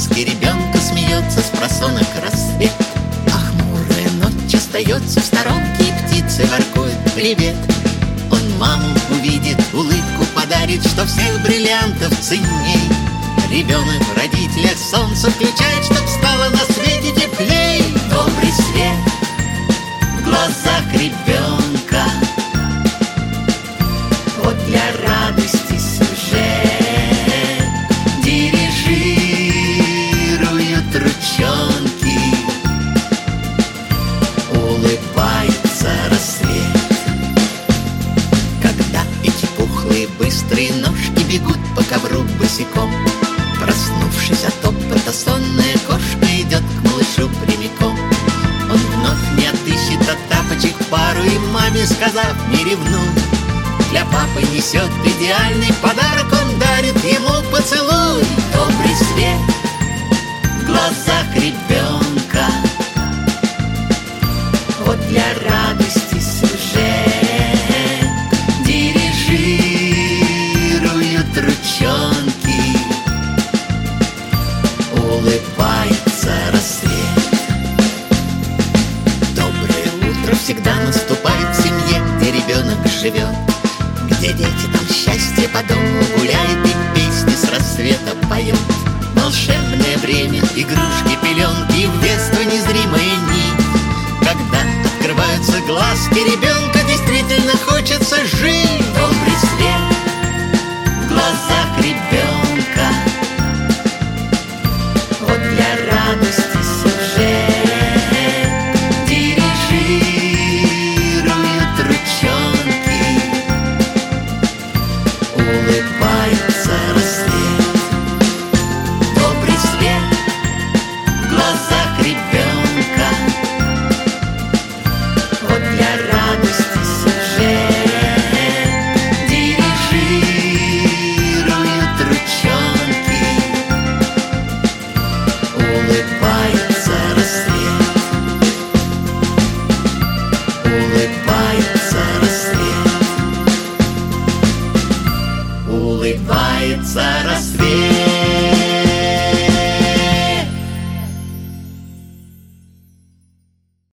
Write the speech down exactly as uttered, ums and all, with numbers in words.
глазки ребенка смеется с просонок рассвет. А хмурая ночь остается в сторонке, и птицы воркуют привет. Он маму увидит, улыбку подарит, что всех бриллиантов ценней. Ребенок в родителях солнце включает, чтоб стало на свете теплей. Добрый свет в глазах ребенка, вот для радости сюжет. Дирижируют ручонки, улыбается рассвет. Когда эти пухлые быстрые ножки бегут по ковру босиком, проснувшись от опыта, сонная кошка идет к малышу прямиком. Он вновь не отыщет от тапочек пару, и маме сказав: не ревнуй, для папы несет идеальный подарок, он дарит ему поцелуй. Добрый свет в глазах ребенка, вот для радости сюжет. Дирижируют ручонки, улыбается рассвет. Доброе утро всегда наступает в семье, где ребенок живет, где дети там счастье по дому гуляет и песни с рассвета поет. Волшебное время, игрушки, пеленки, в детство незримая нить. Когда открываются глазки ребенка, действительно хочется жить.